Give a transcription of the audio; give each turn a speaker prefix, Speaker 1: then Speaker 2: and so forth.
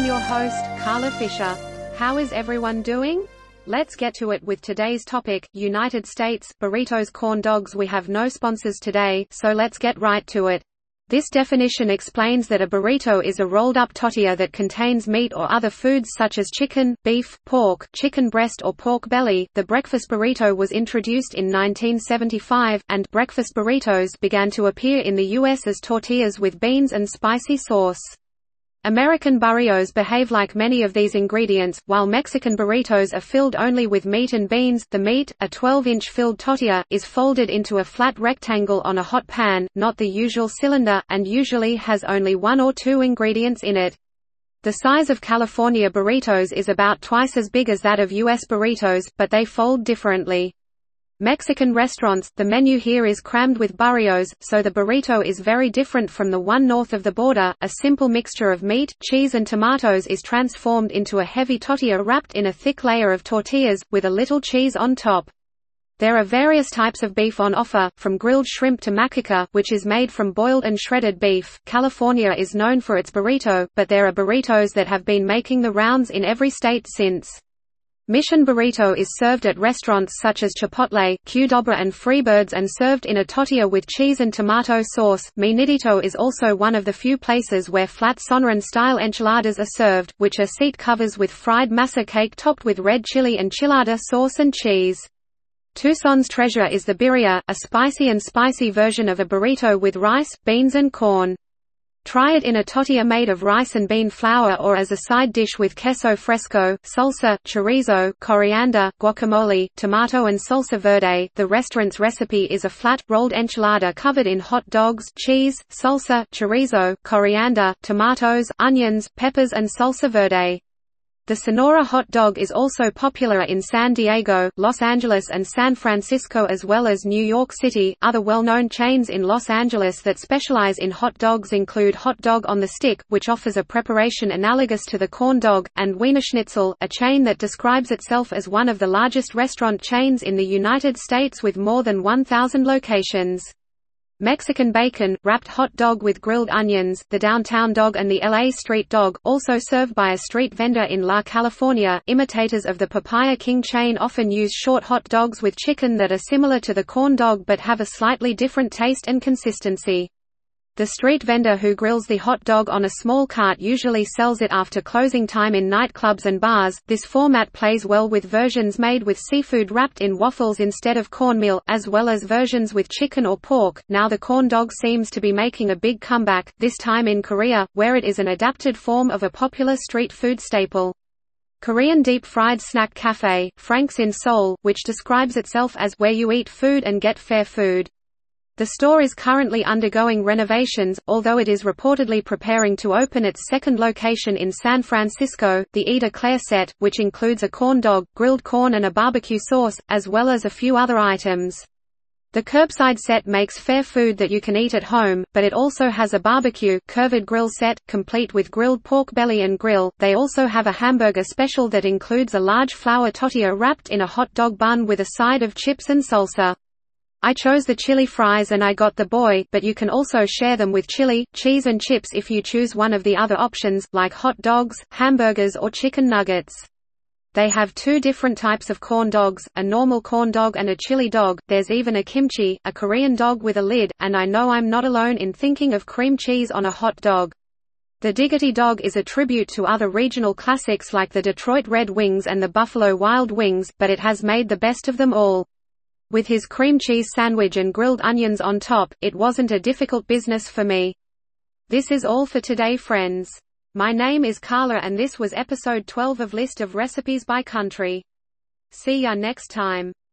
Speaker 1: your host, Carla Fisher. How is everyone doing? Let's get to it with today's topic, United States, burritos, corn dogs. We have no sponsors today, so let's get right to it. This definition explains that a burrito is a rolled-up tortilla that contains meat or other foods such as chicken, beef, pork, chicken breast or pork belly. The breakfast burrito was introduced in 1975, and breakfast burritos began to appear in the U.S. as tortillas with beans and spicy sauce. American burritos behave like many of these ingredients, while Mexican burritos are filled only with meat and beans. The meat, a 12-inch filled tortilla, is folded into a flat rectangle on a hot pan, not the usual cylinder, and usually has only one or two ingredients in it. The size of California burritos is about twice as big as that of U.S. burritos, but they fold differently. Mexican restaurants, the menu here is crammed with burritos, so the burrito is very different from the one north of the border. A simple mixture of meat, cheese and tomatoes is transformed into a heavy tortilla wrapped in a thick layer of tortillas, with a little cheese on top. There are various types of beef on offer, from grilled shrimp to macaca, which is made from boiled and shredded beef. California is known for its burrito, but there are burritos that have been making the rounds in every state since. Mission burrito is served at restaurants such as Chipotle, Qdoba and Freebirds and served in a tortilla with cheese and tomato sauce. Menudo is also one of the few places where flat Sonoran-style enchiladas are served, which are seat covers with fried masa cake topped with red chili enchilada sauce and cheese. Tucson's treasure is the birria, a spicy version of a burrito with rice, beans and corn. Try it in a tortilla made of rice and bean flour or as a side dish with queso fresco, salsa, chorizo, coriander, guacamole, tomato and salsa verde. The restaurant's recipe is a flat, rolled enchilada covered in hot dogs, cheese, salsa, chorizo, coriander, tomatoes, onions, peppers and salsa verde. The Sonora hot dog is also popular in San Diego, Los Angeles and San Francisco as well as New York City. Other well-known chains in Los Angeles that specialize in hot dogs include Hot Dog on the Stick, which offers a preparation analogous to the corn dog, and Wiener Schnitzel, a chain that describes itself as one of the largest restaurant chains in the United States with more than 1,000 locations. Mexican bacon, wrapped hot dog with grilled onions, the downtown dog and the LA street dog, also served by a street vendor in La California. Imitators of the Papaya King chain often use short hot dogs with chicken that are similar to the corn dog but have a slightly different taste and consistency. The street vendor who grills the hot dog on a small cart usually sells it after closing time in nightclubs and bars. This format plays well with versions made with seafood wrapped in waffles instead of cornmeal, as well as versions with chicken or pork. Now the corn dog seems to be making a big comeback, this time in Korea, where it is an adapted form of a popular street food staple. Korean deep-fried snack cafe, Frank's in Seoul, which describes itself as where you eat food and get fair food. The store is currently undergoing renovations, although it is reportedly preparing to open its second location in San Francisco, the Eda Claire set, which includes a corn dog, grilled corn and a barbecue sauce, as well as a few other items. The curbside set makes fair food that you can eat at home, but it also has a barbecue, curved grill set, complete with grilled pork belly and grill. They also have a hamburger special that includes a large flour tortilla wrapped in a hot dog bun with a side of chips and salsa. I chose the chili fries and I got the boy, but you can also share them with chili, cheese and chips if you choose one of the other options, like hot dogs, hamburgers or chicken nuggets. They have two different types of corn dogs, a normal corn dog and a chili dog. There's even a kimchi, a Korean dog with a lid, and I know I'm not alone in thinking of cream cheese on a hot dog. The Diggity Dog is a tribute to other regional classics like the Detroit Red Wings and the Buffalo Wild Wings, but it has made the best of them all. With his cream cheese sandwich and grilled onions on top, it wasn't a difficult business for me. This is all for today, friends. My name is Carla and this was episode 12 of List of Recipes by Country. See ya next time.